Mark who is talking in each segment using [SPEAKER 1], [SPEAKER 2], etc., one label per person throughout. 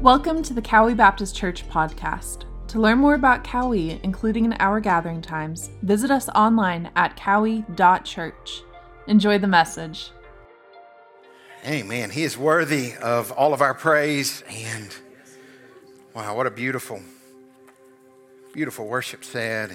[SPEAKER 1] Welcome to the Cowie Baptist Church podcast. To learn more about Cowie, including in our gathering times, visit us online at cowie.church. Enjoy the message.
[SPEAKER 2] Amen. He is worthy of all of our praise, and wow, what a beautiful worship set,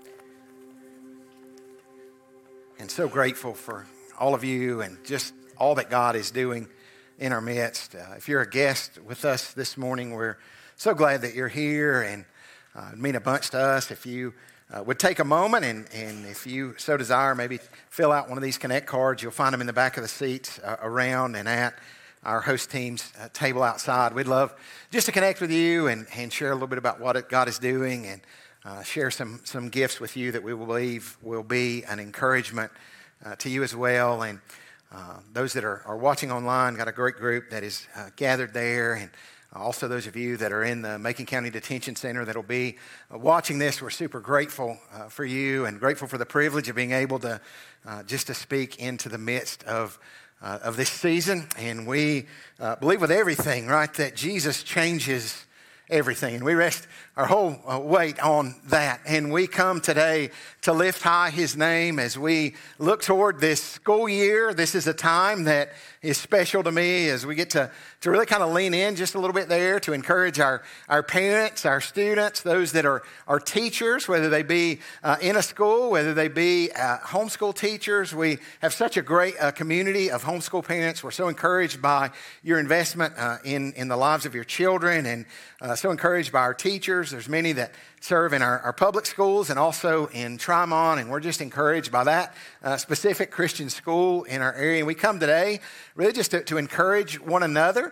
[SPEAKER 2] and so grateful for all of you and just all that God is doing in our midst. If you're a guest with us this morning, we're so glad that you're here, and it'd mean a bunch to us if you would take a moment and if you so desire, maybe fill out one of these Connect cards. You'll find them in the back of the seats around and at our host team's table outside. We'd love just to connect with you and share a little bit about what God is doing and share some gifts with you that we believe will be an encouragement to you as well. And those that are watching online, got a great group that is gathered there, and also those of you that are in the Macon County Detention Center that'll be watching this. We're super grateful for you and grateful for the privilege of being able to just to speak into the midst of this season. And we believe with everything, right, that Jesus changes everything, and we rest our whole weight on that. And we come today to lift high His name as we look toward this school year. This is a time that is special to me as we get to really kind of lean in just a little bit there to encourage our parents, our students, those that are teachers, whether they be in a school, whether they be homeschool teachers. We have such a great community of homeschool parents. We're so encouraged by your investment in the lives of your children, and so encouraged by our teachers. There's many that serve in our public schools and also in Trimon, and we're just encouraged by that specific Christian school in our area. And we come today really just to encourage one another,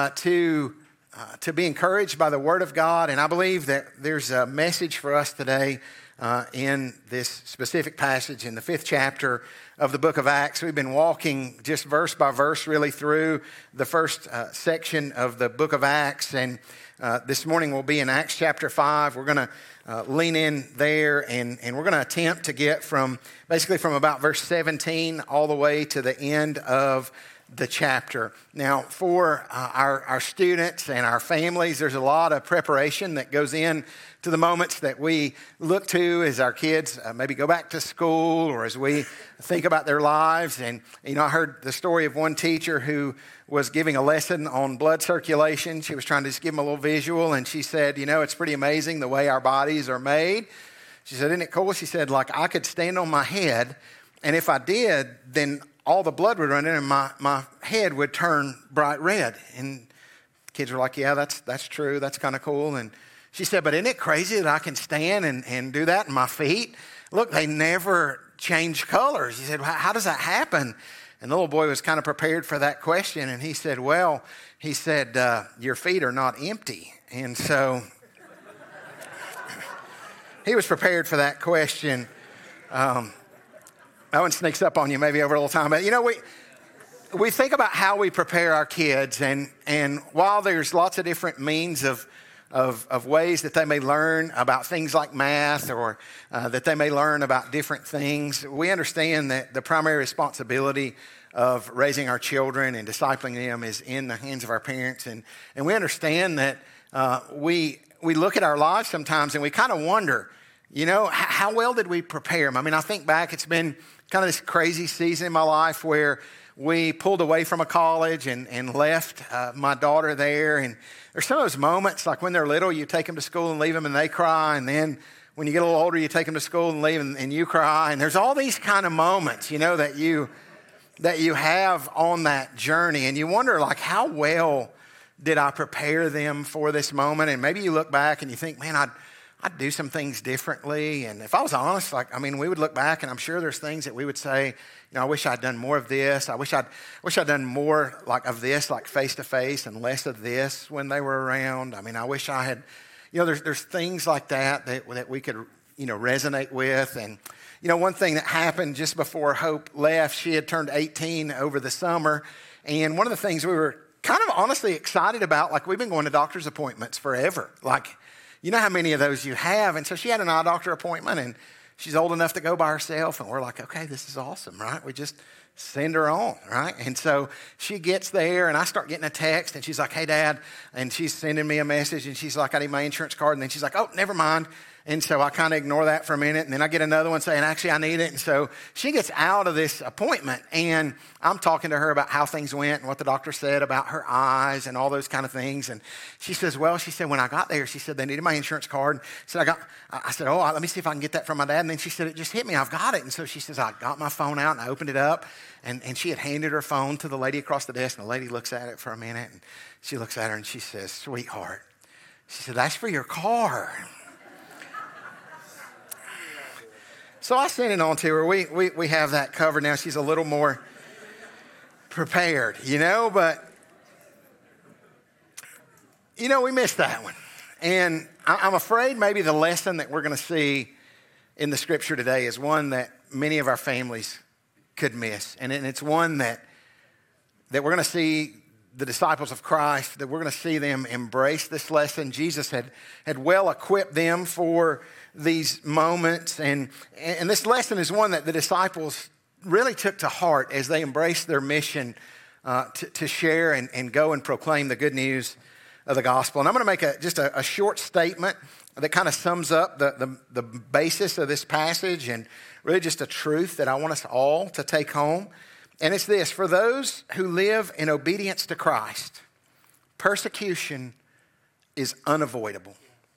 [SPEAKER 2] to be encouraged by the Word of God. And I believe that there's a message for us today in this specific passage in the 5th chapter of the book of Acts. We've been walking just verse by verse really through the first section of the book of Acts, and this morning we'll be in Acts chapter 5. We're going to lean in there, and we're going to attempt to get from about verse 17 all the way to the end of the chapter. Now, for our students and our families, there's a lot of preparation that goes in to the moments that we look to as our kids maybe go back to school, or as we think about their lives. And, I heard the story of one teacher who was giving a lesson on blood circulation. She was trying to just give them a little visual, and she said, it's pretty amazing the way our bodies are made. She said, isn't it cool? She said, like, I could stand on my head, and if I did, then all the blood would run in, and my head would turn bright red. And kids were like, yeah, that's true. That's kind of cool. And she said, but isn't it crazy that I can stand and do that, and my feet, look, they never change colors. She said, how does that happen? And the little boy was kind of prepared for that question. And he said, your feet are not empty. And so he was prepared for that question. That one sneaks up on you maybe over a little time. But, we think about how we prepare our kids. And while there's lots of different means of ways that they may learn about things like math, or that they may learn about different things, we understand that the primary responsibility of raising our children and discipling them is in the hands of our parents. And we understand that we look at our lives sometimes and we kind of wonder, how well did we prepare them? I mean, I think back, it's been kind of this crazy season in my life where we pulled away from a college and left my daughter there. And there's some of those moments, like when they're little, you take them to school and leave them and they cry. And then when you get a little older, you take them to school and leave them and you cry. And there's all these kind of moments, that you have on that journey. And you wonder, like, how well did I prepare them for this moment? And maybe you look back and you think, man, I'd do some things differently. And if I was honest, we would look back, and I'm sure there's things that we would say, I wish I'd done more of this. I wish I'd done more of this, like face to face, and less of this when they were around. I wish I had, there's things like that we could, resonate with. And, one thing that happened just before Hope left, she had turned 18 over the summer. And one of the things we were kind of honestly excited about, we've been going to doctor's appointments forever. You know how many of those you have. And so she had an eye doctor appointment, and she's old enough to go by herself. And we're like, okay, this is awesome, right? We just send her on, right? And so she gets there, and I start getting a text, and she's like, hey, Dad. And she's sending me a message, and she's like, I need my insurance card. And then she's like, oh, never mind. And so I kind of ignore that for a minute. And then I get another one saying, actually, I need it. And so she gets out of this appointment, and I'm talking to her about how things went and what the doctor said about her eyes and all those kind of things. And she says, well, she said, when I got there, she said, they needed my insurance card. I said, oh, let me see if I can get that from my dad. And then she said, it just hit me. I've got it. And so she says, I got my phone out, and I opened it up. And she had handed her phone to the lady across the desk. And the lady looks at it for a minute. And she looks at her, and she says, sweetheart. She said, that's for your car. So I sent it on to her. We have that covered now. She's a little more prepared, but, we missed that one. And I'm afraid maybe the lesson that we're going to see in the scripture today is one that many of our families could miss. And it's one that we're going to see the disciples of Christ, that we're going to see them embrace this lesson. Jesus had well equipped them for these moments. And this lesson is one that the disciples really took to heart as they embraced their mission to share and go and proclaim the good news of the gospel. And I'm going to make just a short statement that kind of sums up the basis of this passage and really just a truth that I want us all to take home. And it's this: for those who live in obedience to Christ, persecution is unavoidable,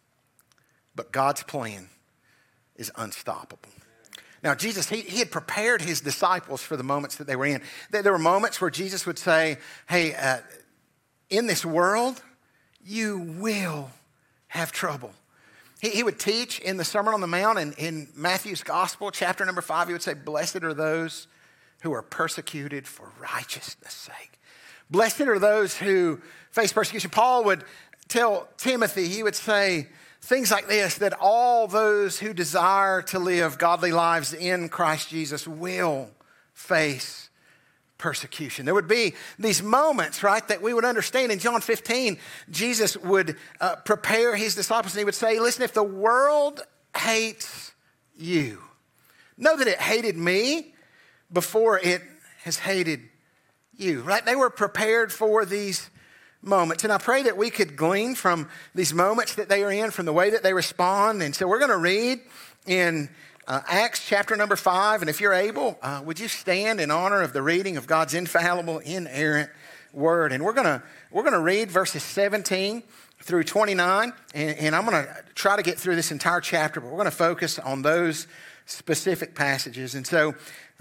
[SPEAKER 2] but God's plan is unstoppable. Now, Jesus, he had prepared his disciples for the moments that they were in. There were moments where Jesus would say, hey, in this world, you will have trouble. He would teach in the Sermon on the Mount, and in Matthew's Gospel, chapter number 5, he would say, blessed are those who are persecuted for righteousness' sake. Blessed are those who face persecution. Paul would tell Timothy, he would say things like this, that all those who desire to live godly lives in Christ Jesus will face persecution. There would be these moments, right, that we would understand. In John 15, Jesus would prepare his disciples, and he would say, listen, if the world hates you, know that it hated me before it has hated you, right? They were prepared for these moments. And I pray that we could glean from these moments that they are in, from the way that they respond. And so we're going to read in Acts chapter number 5. And if you're able, would you stand in honor of the reading of God's infallible, inerrant word? And we're going to read verses 17 through 29. And I'm going to try to get through this entire chapter, but we're going to focus on those specific passages. And so,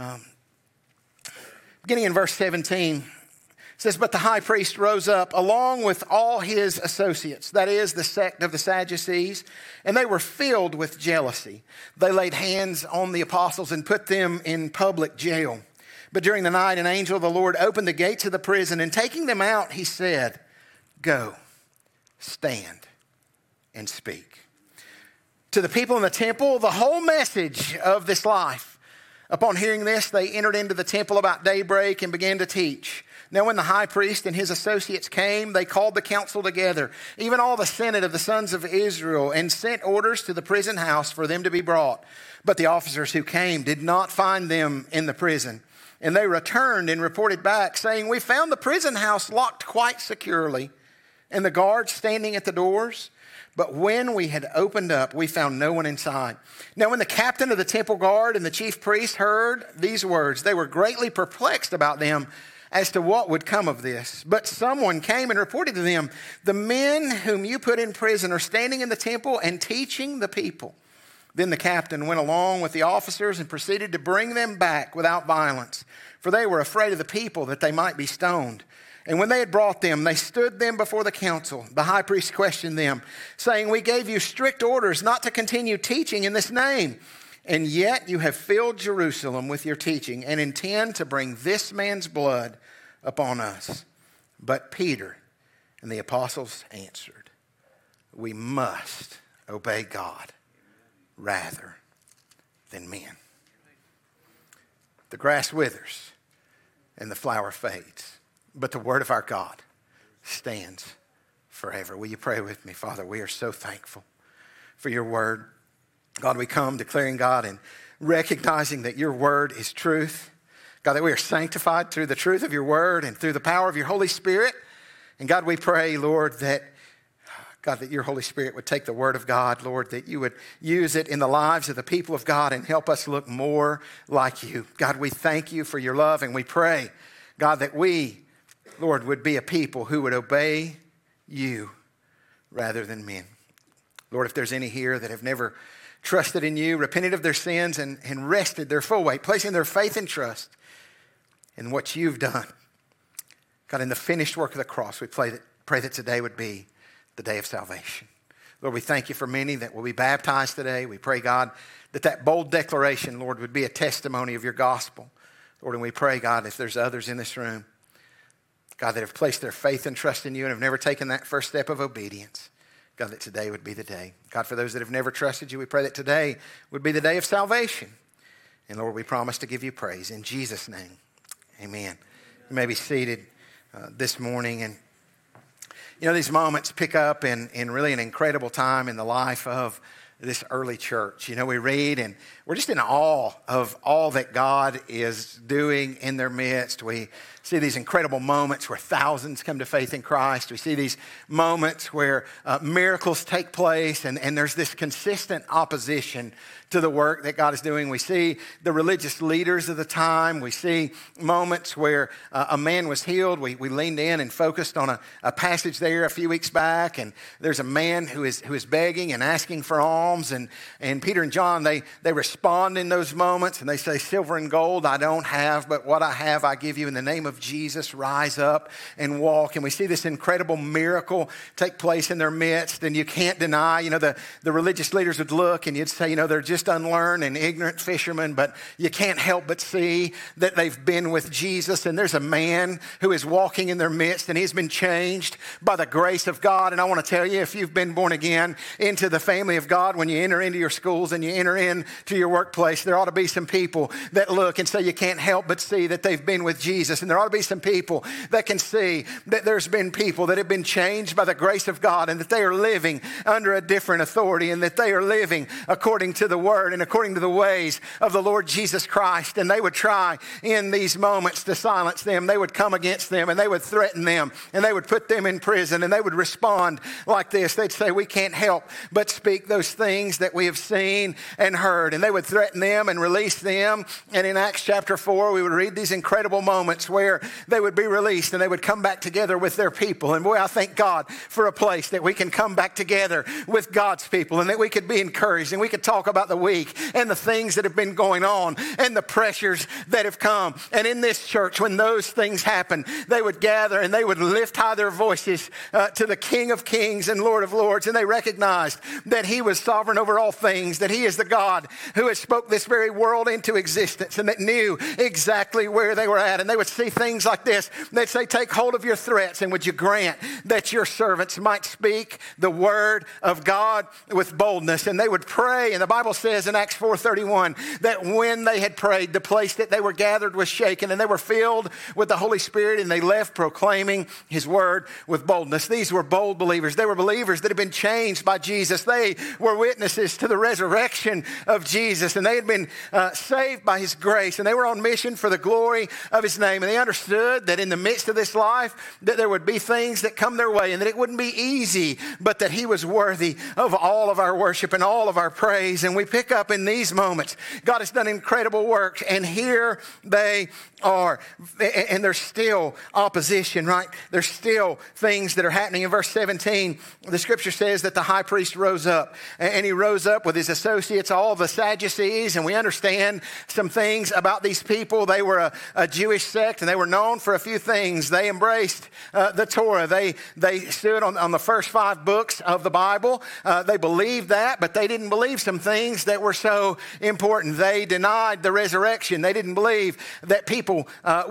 [SPEAKER 2] beginning in verse 17, it says, but the high priest rose up along with all his associates, that is, the sect of the Sadducees, and they were filled with jealousy. They laid hands on the apostles and put them in public jail. But during the night, an angel of the Lord opened the gates of the prison, and taking them out, he said, go, stand, and speak to the people in the temple the whole message of this life. Upon hearing this, they entered into the temple about daybreak and began to teach. Now when the high priest and his associates came, they called the council together, even all the senate of the sons of Israel, and sent orders to the prison house for them to be brought. But the officers who came did not find them in the prison. And they returned and reported back, saying, we found the prison house locked quite securely, and the guards standing at the doors. But when we had opened up, we found no one inside. Now when the captain of the temple guard and the chief priest heard these words, they were greatly perplexed about them as to what would come of this. But someone came and reported to them, the men whom you put in prison are standing in the temple and teaching the people. Then the captain went along with the officers and proceeded to bring them back without violence, for they were afraid of the people that they might be stoned. And when they had brought them, they stood them before the council. The high priest questioned them, saying, we gave you strict orders not to continue teaching in this name. And yet you have filled Jerusalem with your teaching and intend to bring this man's blood upon us. But Peter and the apostles answered, we must obey God rather than men. The grass withers and the flower fades, but the word of our God stands forever. Will you pray with me? Father, we are so thankful for your word. God, we come declaring, God, and recognizing that your word is truth. God, that we are sanctified through the truth of your word and through the power of your Holy Spirit. And God, we pray, Lord, that God, that your Holy Spirit would take the word of God, Lord, that you would use it in the lives of the people of God and help us look more like you. God, we thank you for your love, and we pray, God, that we, Lord, would be a people who would obey you rather than men. Lord, if there's any here that have never trusted in you, repented of their sins, and rested their full weight, placing their faith and trust in what you've done, God, in the finished work of the cross, we pray that today would be the day of salvation. Lord, we thank you for many that will be baptized today. We pray, God, that bold declaration, Lord, would be a testimony of your gospel. Lord, and we pray, God, if there's others in this room, God, that have placed their faith and trust in you and have never taken that first step of obedience, God, that today would be the day. God, for those that have never trusted you, we pray that today would be the day of salvation. And Lord, we promise to give you praise. In Jesus' name, amen. You may be seated this morning. And you know, these moments pick up in really an incredible time in the life of this early church. You know, we read and we're just in awe of all that God is doing in their midst. We see these incredible moments where thousands come to faith in Christ. We see these moments where miracles take place, and there's this consistent opposition to the work that God is doing. We see the religious leaders of the time. We see moments where a man was healed. We leaned in and focused on a passage there a few weeks back, and there's a man who is begging and asking for alms, and Peter and John, they respond in those moments, and they say, silver and gold I don't have, but what I have I give you. In the name of Jesus, rise up and walk. And we see this incredible miracle take place in their midst, and you can't deny, you know, the religious leaders would look and you'd say, you know, they're just unlearned and ignorant fishermen, but you can't help but see that they've been with Jesus, and there's a man who is walking in their midst, and he's been changed by the grace of God. And I want to tell you, if you've been born again into the family of God, when you enter into your schools and you enter into your workplace, there ought to be some people that look and say you can't help but see that they've been with Jesus. And there ought to be some people that can see that there's been people that have been changed by the grace of God, and that they are living under a different authority, and that they are living according to the word and according to the ways of the Lord Jesus Christ. And they would try in these moments to silence them. They would come against them, and they would threaten them, and they would put them in prison, and they would respond like this. They'd say, we can't help but speak those things that we have seen and heard. And they would threaten them and release them. And in Acts chapter 4, we would read these incredible moments where they would be released and they would come back together with their people. And boy, I thank God for a place that we can come back together with God's people, and that we could be encouraged, and we could talk about the week and the things that have been going on and the pressures that have come. And in this church, when those things happen, they would gather and they would lift high their voices to the King of Kings and Lord of Lords. And they recognized that he was sovereign over all things, that he is the God who has spoke this very world into existence, and that knew exactly where they were at. And they would see things like this. They'd say, take hold of your threats, and would you grant that your servants might speak the word of God with boldness. And they would pray. And the Bible says in Acts 4:31 that when they had prayed, the place that they were gathered was shaken, and they were filled with the Holy Spirit, and they left proclaiming his word with boldness. These were bold believers. They were believers that had been changed by Jesus. They were witnesses to the resurrection of Jesus, and they had been saved by his grace, and they were on mission for the glory of his name. And they understood that in the midst of this life, that there would be things that come their way, and that it wouldn't be easy, but that he was worthy of all of our worship and all of our praise. And we pick up in these moments, God has done incredible work, and here they are. And there's still opposition, right? There's still things that are happening. In verse 17, the scripture says that the high priest rose up, and he rose up with his associates, all the Sadducees. And we understand some things about these people. They were a Jewish sect, and they were known for a few things. They embraced the Torah. They stood on the first 5 books of the Bible. They believed that, but they didn't believe some things that were so important. They denied the resurrection. They didn't believe that people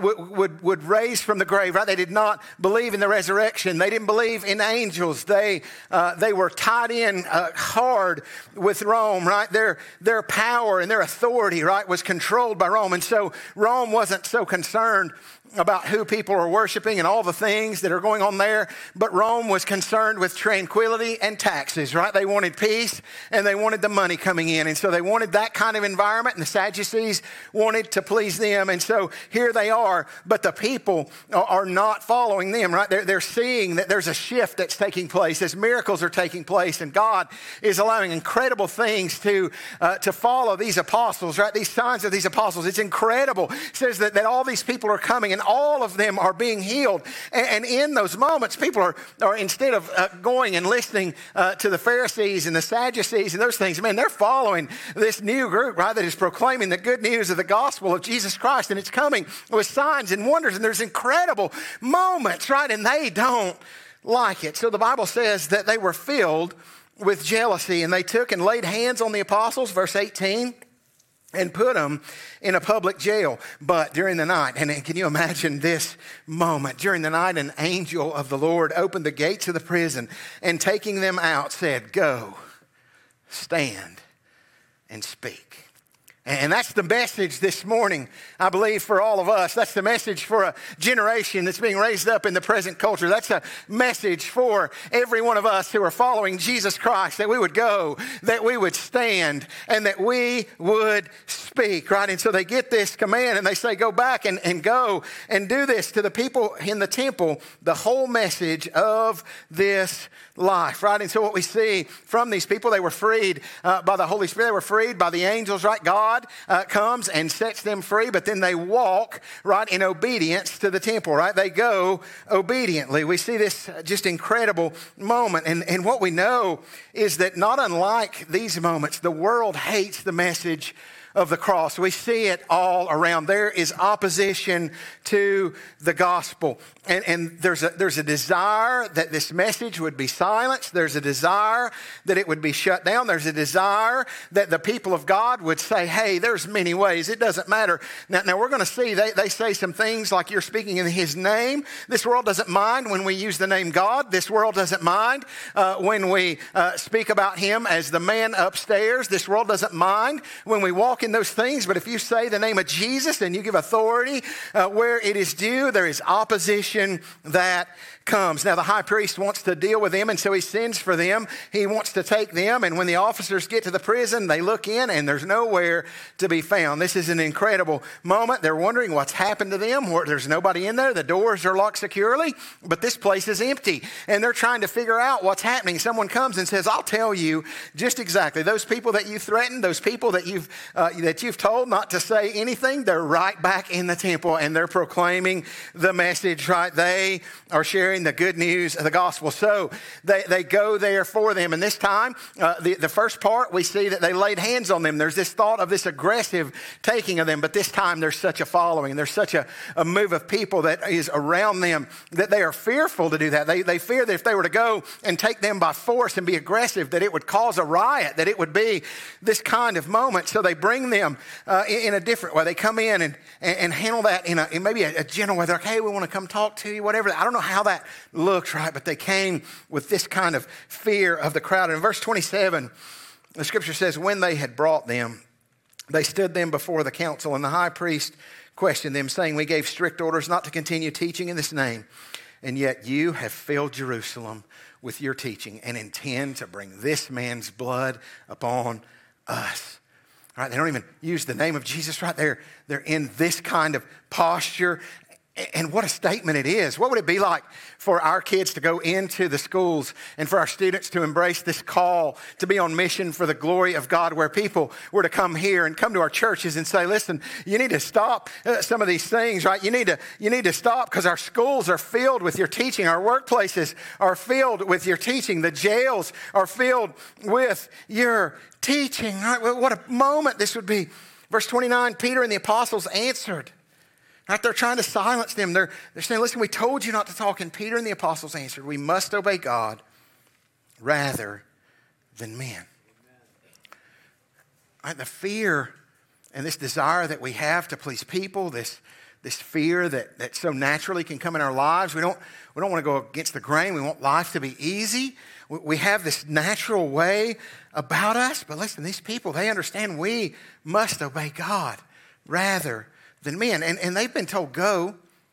[SPEAKER 2] would raise from the grave, right? They did not believe in the resurrection. They didn't believe in angels. They were tied in hard with Rome, right? Their power and their authority, right, was controlled by Rome. And so Rome wasn't so concerned about who people are worshiping and all the things that are going on there. But Rome was concerned with tranquility and taxes, right? They wanted peace and they wanted the money coming in. And so they wanted that kind of environment, and the Sadducees wanted to please them. And so here they are, but the people are not following them, right? They're seeing that there's a shift that's taking place as miracles are taking place, and God is allowing incredible things to follow these apostles, right? These signs of these apostles. It's incredible. It says that all these people are coming and all of them are being healed. And in those moments, people are instead of going and listening to the Pharisees and the Sadducees and those things, man, they're following this new group, right, that is proclaiming the good news of the gospel of Jesus Christ. And it's coming with signs and wonders. And there's incredible moments, right? And they don't like it. So the Bible says that they were filled with jealousy, and they took and laid hands on the apostles, verse 18, and put them in a public jail. But during the night, and can you imagine this moment? During the night, an angel of the Lord opened the gates of the prison, and taking them out said, "Go, stand, and speak." And that's the message this morning, I believe, for all of us. That's the message for a generation that's being raised up in the present culture. That's a message for every one of us who are following Jesus Christ, that we would go, that we would stand, and that we would speak, right? And so they get this command and they say, go back and go and do this to the people in the temple, the whole message of this life, right? And so what we see from these people, they were freed by the Holy Spirit. They were freed by the angels, right? God comes and sets them free, but then they walk, right, in obedience to the temple, right? They go obediently. We see this just incredible moment. And what we know is that not unlike these moments, the world hates the message of the cross. We see it all around. There is opposition to the gospel. And there's a desire that this message would be silenced. There's a desire that it would be shut down. There's a desire that the people of God would say, hey, there's many ways. It doesn't matter. Now we're going to see they say some things like you're speaking in his name. This world doesn't mind when we use the name God. This world doesn't mind when we speak about him as the man upstairs. This world doesn't mind when we walk in those things. But if you say the name of Jesus and you give authority where it is due, there is opposition that comes. Now the high priest wants to deal with them, and so he sends for them. He wants to take them, and when the officers get to the prison, they look in and there's nowhere to be found. This is an incredible moment. They're wondering what's happened to them. There's nobody in there. The doors are locked securely, but this place is empty, and they're trying to figure out what's happening. Someone comes and says, I'll tell you just exactly. Those people that you threatened, those people that you've told not to say anything, they're right back in the temple, and they're proclaiming the message, right? They are sharing the good news of the gospel. So they go there for them. And this time, the first part, we see that they laid hands on them. There's this thought of this aggressive taking of them. But this time, there's such a following. And there's such a move of people that is around them that they are fearful to do that. They fear that if they were to go and take them by force and be aggressive, that it would cause a riot, that it would be this kind of moment. So they bring them in a different way. They come in and handle that in maybe a gentle way. They're like, hey, we want to come talk to you, whatever. I don't know how that looks, right? But they came with this kind of fear of the crowd. And in verse 27, the scripture says, when they had brought them, they stood them before the council, and the high priest questioned them, saying, we gave strict orders not to continue teaching in this name, and yet you have filled Jerusalem with your teaching and intend to bring this man's blood upon us. Right? They don't even use the name of Jesus, right? They're in this kind of posture. And what a statement it is. What would it be like for our kids to go into the schools and for our students to embrace this call to be on mission for the glory of God, where people were to come here and come to our churches and say, listen, you need to stop some of these things, right? You need to stop because our schools are filled with your teaching. Our workplaces are filled with your teaching. The jails are filled with your teaching, right? What a moment this would be. Verse 29, Peter and the apostles answered. Right? They're trying to silence them. They're saying, listen, we told you not to talk. And Peter and the apostles answered, we must obey God rather than men. Right? The fear and this desire that we have to please people, this fear that so naturally can come in our lives. We don't want to go against the grain. We want life to be easy. We have this natural way about us. But listen, these people, they understand we must obey God rather than men. And they've been told, go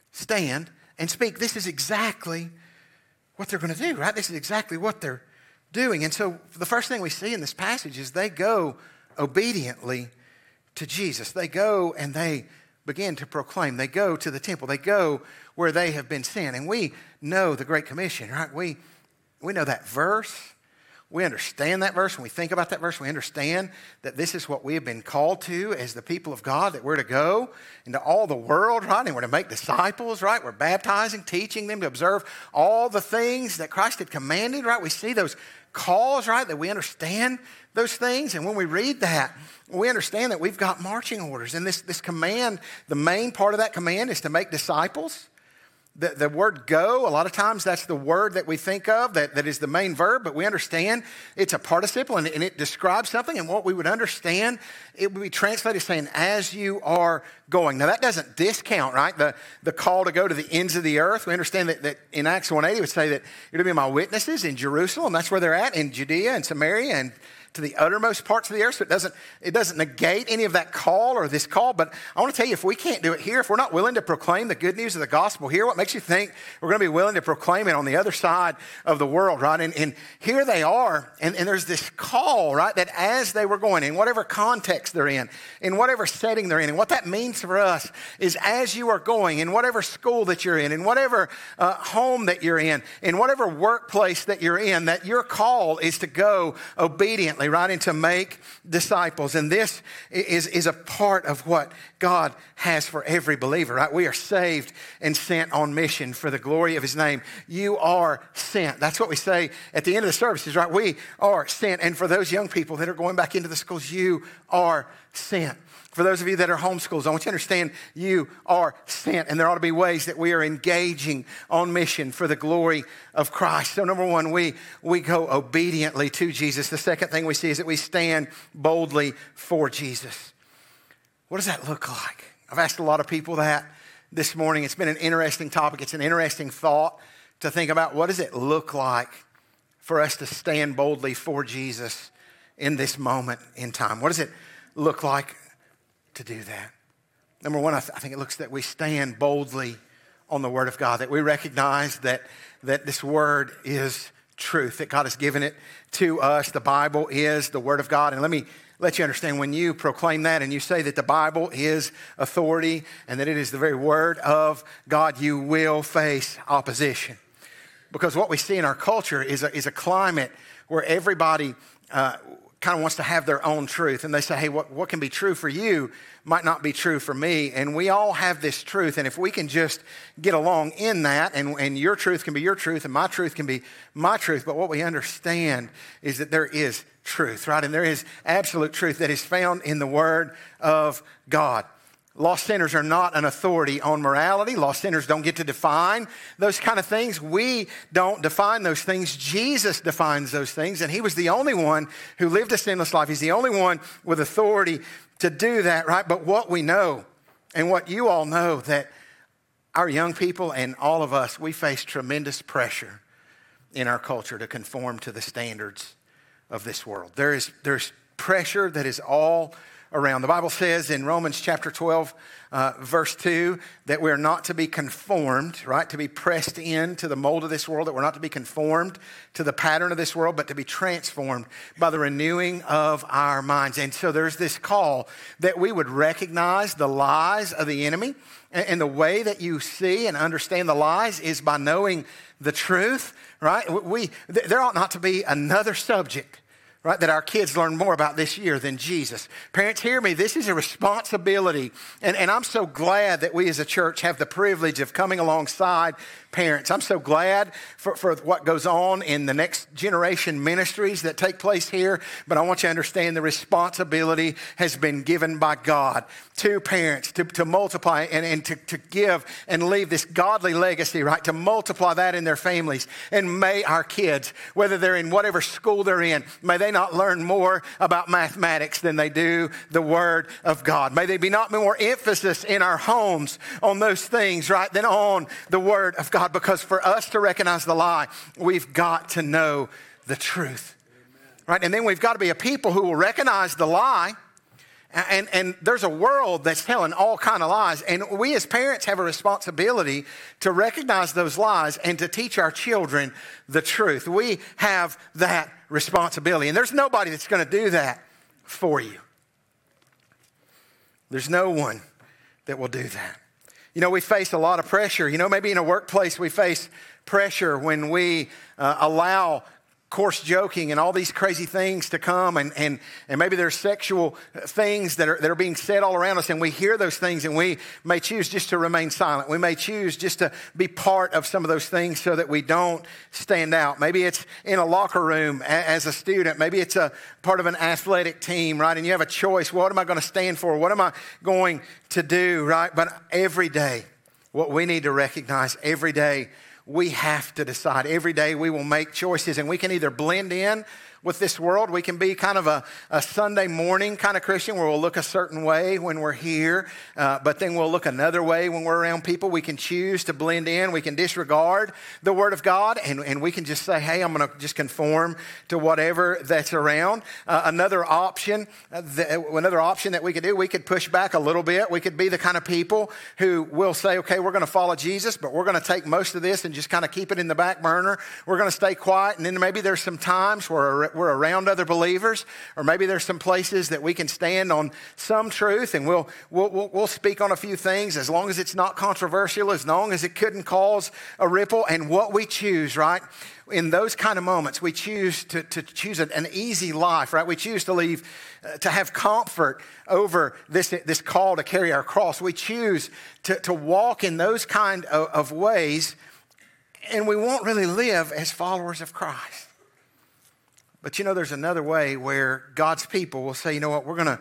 [SPEAKER 2] stand and speak. This is exactly what they're going to do, right? This is exactly what they're doing. And so the first thing we see in this passage is they go obediently to Jesus. They go and they begin to proclaim. They go to the temple. They go where they have been sent. And we know the Great Commission, right? We know that verse. We understand that verse. When we think about that verse, we understand that this is what we have been called to as the people of God, that we're to go into all the world, right? And we're to make disciples, right? We're baptizing, teaching them to observe all the things that Christ had commanded, right? We see those calls, right? That we understand those things. And when we read that, we understand that we've got marching orders. And this command, the main part of that command is to make disciples. The word go, a lot of times that's the word that we think of that is the main verb, but we understand it's a participle and it describes something. And what we would understand, it would be translated saying, as you are going. Now that doesn't discount, right, the call to go to the ends of the earth. We understand that in Acts 1:8 it would say that you're to be my witnesses in Jerusalem. That's where they're at, in Judea and Samaria and to the uttermost parts of the earth. So it doesn't negate any of that call or this call. But I want to tell you, if we can't do it here, if we're not willing to proclaim the good news of the gospel here, what makes you think we're going to be willing to proclaim it on the other side of the world, right? And here they are, and there's this call, right, that as they were going, in whatever context they're in whatever setting they're in, and what that means for us is as you are going, in whatever school that you're in whatever home that you're in whatever workplace that you're in, that your call is to go obediently, right, and to make disciples. And this is a part of what God has for every believer, right? We are saved and sent on mission for the glory of his name. You are sent. That's what we say at the end of the services, right? We are sent. And for those young people that are going back into the schools, you are sent. For those of you that are homeschools, I want you to understand you are sent. And there ought to be ways that we are engaging on mission for the glory of Christ. So number one, we go obediently to Jesus. The second thing we see is that we stand boldly for Jesus. What does that look like? I've asked a lot of people that this morning. It's been an interesting topic. It's an interesting thought to think about. What does it look like for us to stand boldly for Jesus in this moment in time? What does it look like to do that? Number one, I think it looks that we stand boldly on the Word of God, that we recognize that this Word is truth, that God has given it to us. The Bible is the Word of God. And let me let you understand, when you proclaim that and you say that the Bible is authority and that it is the very Word of God, you will face opposition. Because what we see in our culture is a climate where everybody kind of wants to have their own truth. And they say, hey, what can be true for you might not be true for me. And we all have this truth. And if we can just get along in that, and your truth can be your truth and my truth can be my truth. But what we understand is that there is truth, right? And there is absolute truth that is found in the Word of God. Lost sinners are not an authority on morality. Lost sinners don't get to define those kind of things. We don't define those things. Jesus defines those things, and he was the only one who lived a sinless life. He's the only one with authority to do that, right? But what we know, and what you all know, that our young people and all of us, we face tremendous pressure in our culture to conform to the standards of this world. There's pressure that is all around. The Bible says in Romans chapter 12, verse 2, that we're not to be conformed, right? To be pressed into the mold of this world, that we're not to be conformed to the pattern of this world, but to be transformed by the renewing of our minds. And so there's this call that we would recognize the lies of the enemy. And the way that you see and understand the lies is by knowing the truth, right? There ought not to be another subject, right, that our kids learn more about this year than Jesus. Parents, hear me. This is a responsibility. And I'm so glad that we as a church have the privilege of coming alongside parents. I'm so glad for what goes on in the next generation ministries that take place here. But I want you to understand the responsibility has been given by God to parents to multiply and to give and leave this godly legacy, right? To multiply that in their families. And may our kids, whether they're in whatever school they're in, may they not learn more about mathematics than they do the Word of God. May there be not more emphasis in our homes on those things, right, than on the Word of God. Because for us to recognize the lie, we've got to know the truth. Amen. Right? And then we've got to be a people who will recognize the lie And there's a world that's telling all kind of lies. And we as parents have a responsibility to recognize those lies and to teach our children the truth. We have that responsibility. And there's nobody that's going to do that for you. There's no one that will do that. You know, we face a lot of pressure. You know, maybe in a workplace we face pressure when we allow coarse joking and all these crazy things to come, and maybe there's sexual things that are being said all around us, and we hear those things, and we may choose just to remain silent. We may choose just to be part of some of those things so that we don't stand out. Maybe it's in a locker room as a student. Maybe it's a part of an athletic team, right? And you have a choice. What am I going to stand for? What am I going to do, right? But every day, what we need to recognize every day, we have to decide. Every day we will make choices, and we can either blend in with this world. We can be kind of a Sunday morning kind of Christian where we'll look a certain way when we're here, but then we'll look another way when we're around people. We can choose to blend in. We can disregard the Word of God, and we can just say, hey, I'm going to just conform to whatever that's around. Another option that we could do, we could push back a little bit. We could be the kind of people who will say, okay, we're going to follow Jesus, but we're going to take most of this and just kind of keep it in the back burner. We're going to stay quiet, and then maybe there's some times where we're around other believers, or maybe there's some places that we can stand on some truth, and we'll speak on a few things as long as it's not controversial, as long as it couldn't cause a ripple. And what we choose, right, in those kind of moments, we choose to choose an easy life, right? We choose to have comfort over this call to carry our cross. We choose to walk in those kind of ways, and we won't really live as followers of Christ. But you know, there's another way where God's people will say, you know what, we're going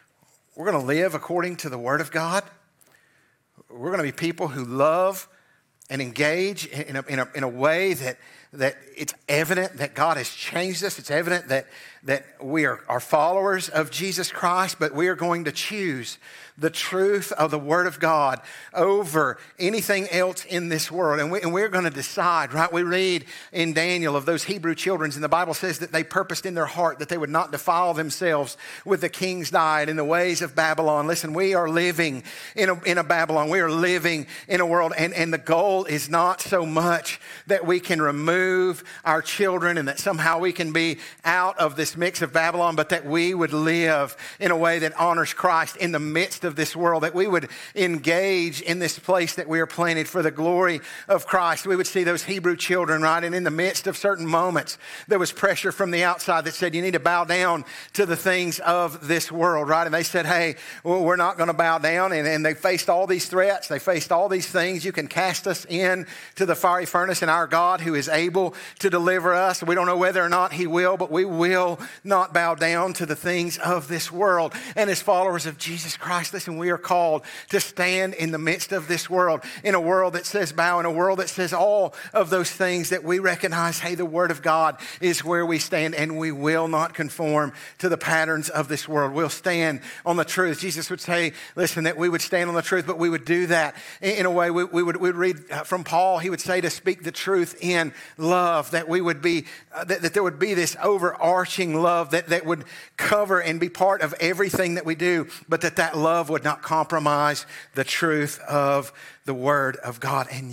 [SPEAKER 2] to live according to the Word of God. We're going to be people who love and engage in a way that it's evident that God has changed us. It's evident that we are followers of Jesus Christ, but we are going to choose the truth of the Word of God over anything else in this world. And we're going to decide, right? We read in Daniel of those Hebrew children, and the Bible says that they purposed in their heart that they would not defile themselves with the king's diet in the ways of Babylon. Listen, we are living in a Babylon. We are living in a world, and the goal is not so much that we can remove our children and that somehow we can be out of this mix of Babylon, but that we would live in a way that honors Christ in the midst of this world, that we would engage in this place that we are planted for the glory of Christ. We would see those Hebrew children, right? And in the midst of certain moments, there was pressure from the outside that said, you need to bow down to the things of this world, right? And they said, hey, well, we're not going to bow down. And they faced all these threats. They faced all these things. You can cast us in to the fiery furnace, and our God who is able to deliver us. We don't know whether or not he will, but we will not bow down to the things of this world. And as followers of Jesus Christ, listen, we are called to stand in the midst of this world, in a world that says bow, in a world that says all of those things, that we recognize, hey, the Word of God is where we stand, and we will not conform to the patterns of this world. We'll stand on the truth. Jesus would say, listen, that we would stand on the truth, but we would do that in a way. We'd read from Paul. He would say to speak the truth in love, that we would be, that there would be this overarching love that would cover and be part of everything that we do, but that love would not compromise the truth of the Word of God. And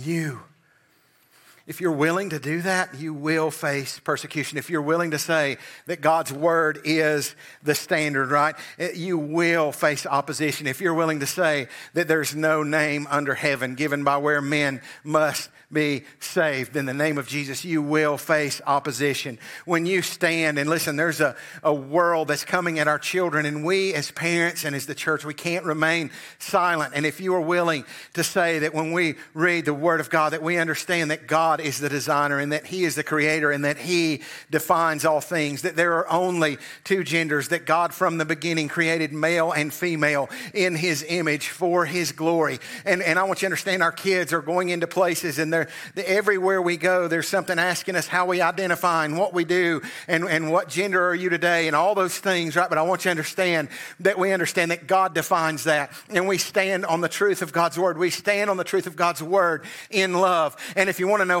[SPEAKER 2] if you're willing to do that, you will face persecution. If you're willing to say that God's Word is the standard, right, you will face opposition. If you're willing to say that there's no name under heaven given by where men must be saved, in the name of Jesus, you will face opposition. When you stand, and listen, there's a world that's coming at our children, and we as parents and as the church, we can't remain silent. And if you are willing to say that when we read the Word of God, that we understand that God is the designer and that He is the creator and that He defines all things, that there are only two genders, that God from the beginning created male and female in His image for His glory. And I want you to understand, our kids are going into places, and everywhere we go, there's something asking us how we identify and what we do and what gender are you today and all those things, right? But I want you to understand that God defines that, and we stand on the truth of God's Word. We stand on the truth of God's Word in love. And if you want to know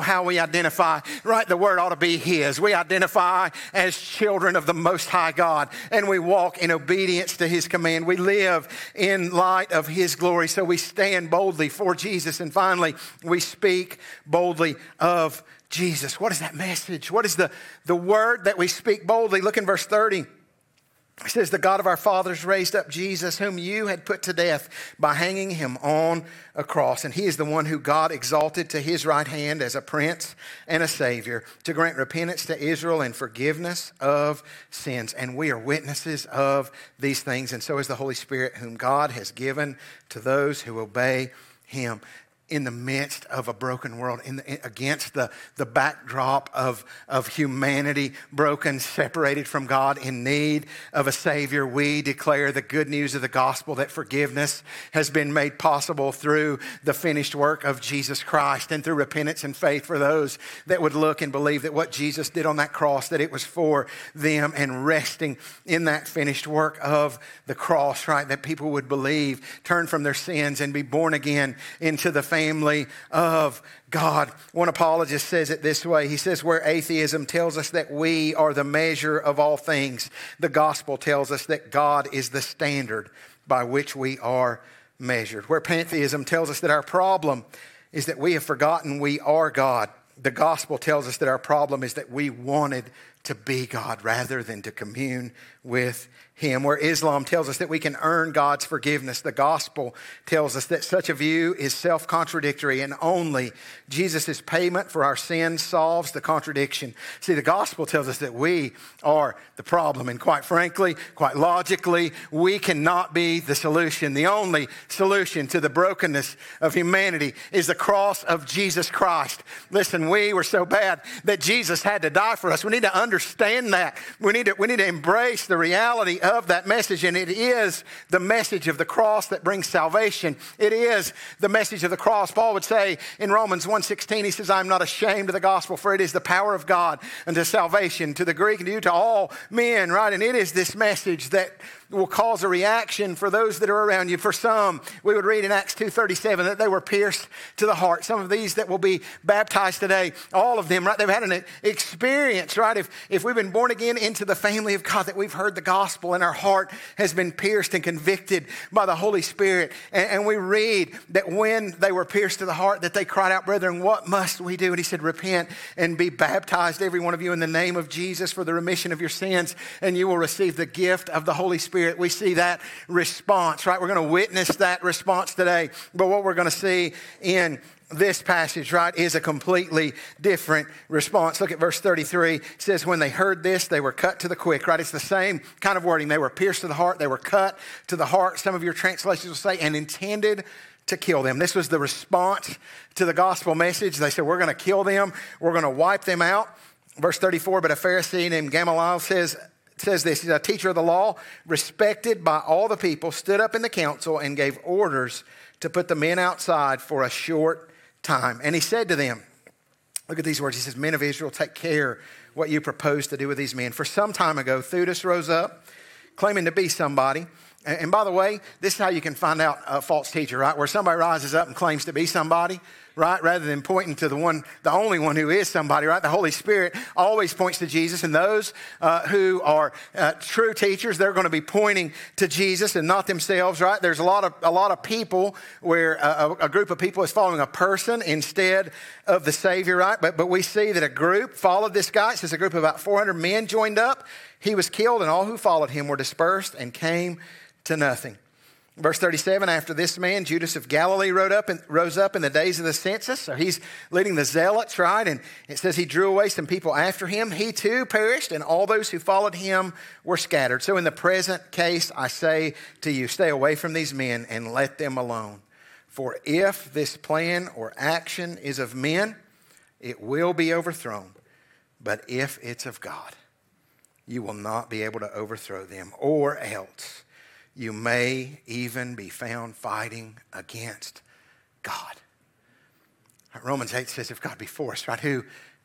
[SPEAKER 2] how we identify, right? The word ought to be His. We identify as children of the Most High God, and we walk in obedience to His command. We live in light of His glory, so we stand boldly for Jesus. And finally, we speak boldly of Jesus. What is that message? What is the word that we speak boldly? Look in verse 30. It says, the God of our fathers raised up Jesus, whom you had put to death by hanging him on a cross. And he is the one who God exalted to his right hand as a prince and a savior to grant repentance to Israel and forgiveness of sins. And we are witnesses of these things. And so is the Holy Spirit, whom God has given to those who obey him. In the midst of a broken world, against the backdrop of humanity, broken, separated from God, in need of a Savior, we declare the good news of the gospel that forgiveness has been made possible through the finished work of Jesus Christ and through repentance and faith for those that would look and believe that what Jesus did on that cross, that it was for them, and resting in that finished work of the cross, right? That people would believe, turn from their sins, and be born again into the family of God. One apologist says it this way. He says, where atheism tells us that we are the measure of all things, the gospel tells us that God is the standard by which we are measured. Where pantheism tells us that our problem is that we have forgotten we are God, the gospel tells us that our problem is that we wanted to be God rather than to commune with Him. Where Islam tells us that we can earn God's forgiveness, the gospel tells us that such a view is self-contradictory, and only Jesus' payment for our sins solves the contradiction. See, the gospel tells us that we are the problem, and quite frankly, quite logically, we cannot be the solution. The only solution to the brokenness of humanity is the cross of Jesus Christ. Listen, we were so bad that Jesus had to die for us. We need to understand that. We need to embrace the reality of that message, and it is the message of the cross that brings salvation. It is the message of the cross. Paul would say in Romans 1:16, he says, I am not ashamed of the gospel, for it is the power of God unto salvation to the Greek and to all men, right? And it is this message that will cause a reaction for those that are around you. For some, we would read in Acts 2:37 that they were pierced to the heart. Some of these that will be baptized today, all of them, right? They've had an experience, right? If we've been born again into the family of God, that we've heard the gospel and our heart has been pierced and convicted by the Holy Spirit. And we read that when they were pierced to the heart, that they cried out, brethren, what must we do? And he said, repent and be baptized, every one of you, in the name of Jesus for the remission of your sins, and you will receive the gift of the Holy Spirit. We see that response, right? We're going to witness that response today. But what we're going to see in this passage, right, is a completely different response. Look at verse 33. It says, when they heard this, they were cut to the quick, right? It's the same kind of wording. They were pierced to the heart. They were cut to the heart. Some of your translations will say, and intended to kill them. This was the response to the gospel message. They said, we're going to kill them. We're going to wipe them out. Verse 34, but a Pharisee named Gamaliel says this, he's a teacher of the law, respected by all the people, stood up in the council and gave orders to put the men outside for a short time. And he said to them, look at these words. He says, men of Israel, take care what you propose to do with these men. For some time ago, Theudas rose up, claiming to be somebody. And by the way, this is how you can find out a false teacher, right? Where somebody rises up and claims to be somebody, right? Rather than pointing to the only one who is somebody, right? The Holy Spirit always points to Jesus. And those who are true teachers, they're going to be pointing to Jesus and not themselves, right? There's a lot of people where a group of people is following a person instead of the Savior, right? But we see that a group followed this guy. It says a group of about 400 men joined up. He was killed, and all who followed him were dispersed and came to nothing. Verse 37, after this man, Judas of Galilee rose up in the days of the census. So he's leading the zealots, right? And it says he drew away some people after him. He too perished, and all those who followed him were scattered. So in the present case, I say to you, stay away from these men and let them alone. For if this plan or action is of men, it will be overthrown. But if it's of God, you will not be able to overthrow them, or else you may even be found fighting against God. Romans 8 says, if God be for us, right, who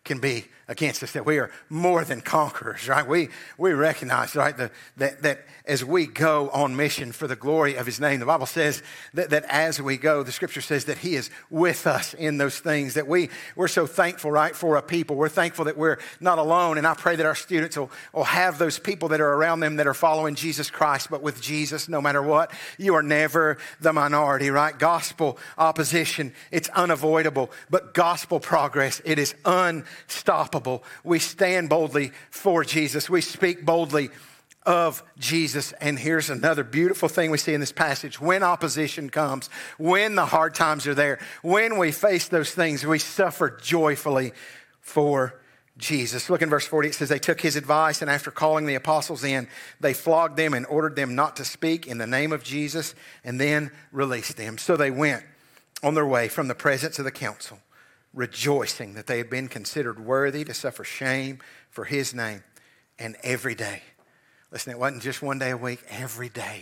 [SPEAKER 2] can be against us, that we are more than conquerors, right? We recognize, right, that as we go on mission for the glory of his name, the Bible says that as we go, the scripture says that he is with us in those things, that we're so thankful, right, for a people. We're thankful that we're not alone, and I pray that our students will have those people that are around them that are following Jesus Christ, but with Jesus, no matter what, you are never the minority, right? Gospel opposition, it's unavoidable, but gospel progress, it is unstoppable. We stand boldly for Jesus. We speak boldly of Jesus. And here's another beautiful thing we see in this passage. When opposition comes, when the hard times are there, when we face those things, we suffer joyfully for Jesus. Look in verse 40. It says, they took his advice, and after calling the apostles in, they flogged them and ordered them not to speak in the name of Jesus, and then released them. So they went on their way from the presence of the council, rejoicing that they had been considered worthy to suffer shame for his name. And every day, listen, it wasn't just one day a week, every day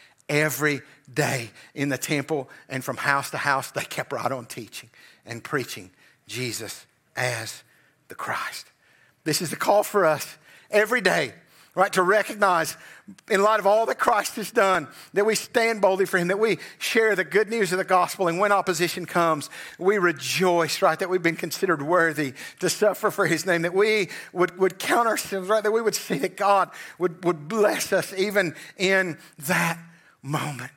[SPEAKER 2] in the temple and from house to house, they kept right on teaching and preaching Jesus as the Christ. This is the call for us every day, right? To recognize, in light of all that Christ has done, that we stand boldly for him, that we share the good news of the gospel. And when opposition comes, we rejoice, right? That we've been considered worthy to suffer for his name, that we would count ourselves, right? That we would see that God would bless us even in that moment.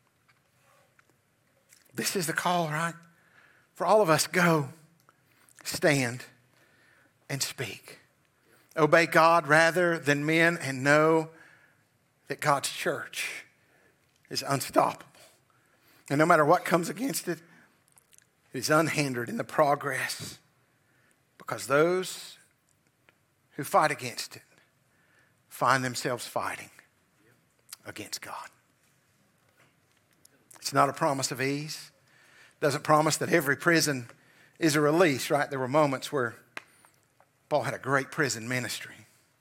[SPEAKER 2] This is the call, right? For all of us, go, stand, and speak. Obey God rather than men, and know that God's church is unstoppable. And no matter what comes against it, it is unhindered in the progress, because those who fight against it find themselves fighting against God. It's not a promise of ease. It doesn't promise that every prison is a release, right? There were moments where Paul had a great prison ministry.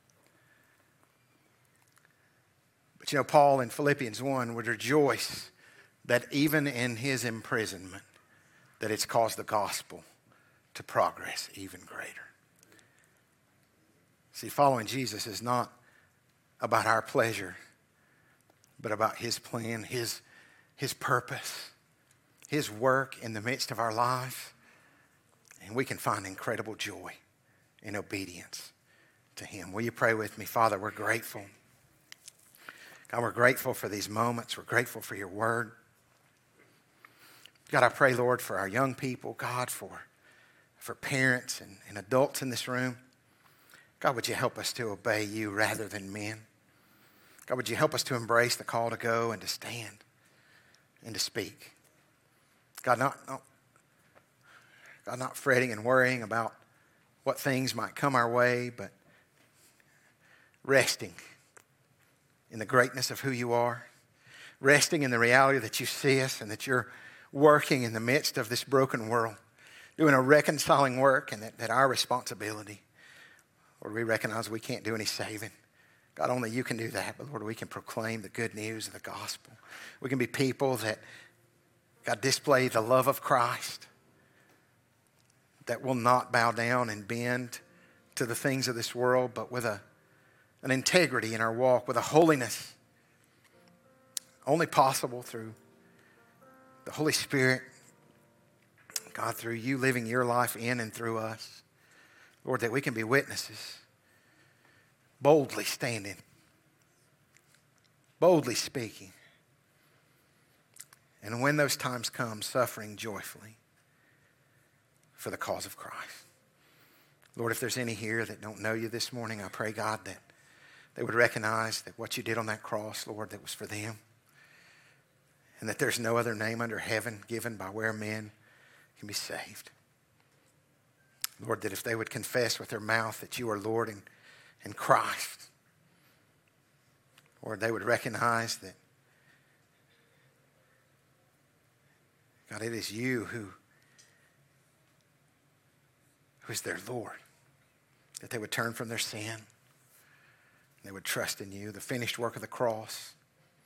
[SPEAKER 2] But you know, Paul in Philippians 1 would rejoice that even in his imprisonment, that it's caused the gospel to progress even greater. See, following Jesus is not about our pleasure, but about his plan, his purpose, his work in the midst of our lives. And we can find incredible joy in obedience to him. Will you pray with me? Father, we're grateful. God, we're grateful for these moments. We're grateful for your word. God, I pray, Lord, for our young people. God, for parents and adults in this room. God, would you help us to obey you rather than men? God, would you help us to embrace the call to go and to stand and to speak? God, not fretting and worrying about what things might come our way, but resting in the greatness of who you are, resting in the reality that you see us and that you're working in the midst of this broken world, doing a reconciling work, and that our responsibility, Lord, we recognize we can't do any saving. God, only you can do that, but Lord, we can proclaim the good news of the gospel. We can be people that, God, display the love of Christ, that will not bow down and bend to the things of this world, but with an integrity in our walk, with a holiness only possible through the Holy Spirit. God, through you living your life in and through us. Lord, that we can be witnesses, boldly standing, boldly speaking, and when those times come, suffering joyfully for the cause of Christ. Lord, if there's any here that don't know you this morning, I pray, God, that they would recognize that what you did on that cross, Lord, that was for them, and that there's no other name under heaven given by where men can be saved. Lord, that if they would confess with their mouth that you are Lord and Christ, Lord, they would recognize that, God, it is you who is their Lord, that they would turn from their sin, they would trust in you, the finished work of the cross.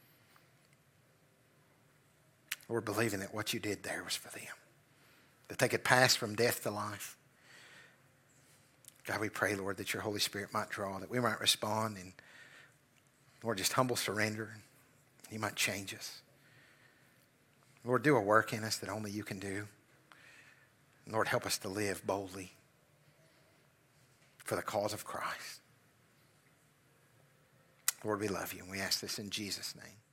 [SPEAKER 2] Lord, believing that what you did there was for them, that they could pass from death to life, God, we pray, Lord, that your Holy Spirit might draw, that we might respond in, Lord, just humble surrender. You might change us. Lord, do a work in us that only you can do. Lord, help us to live boldly for the cause of Christ. Lord, we love you, and we ask this in Jesus' name.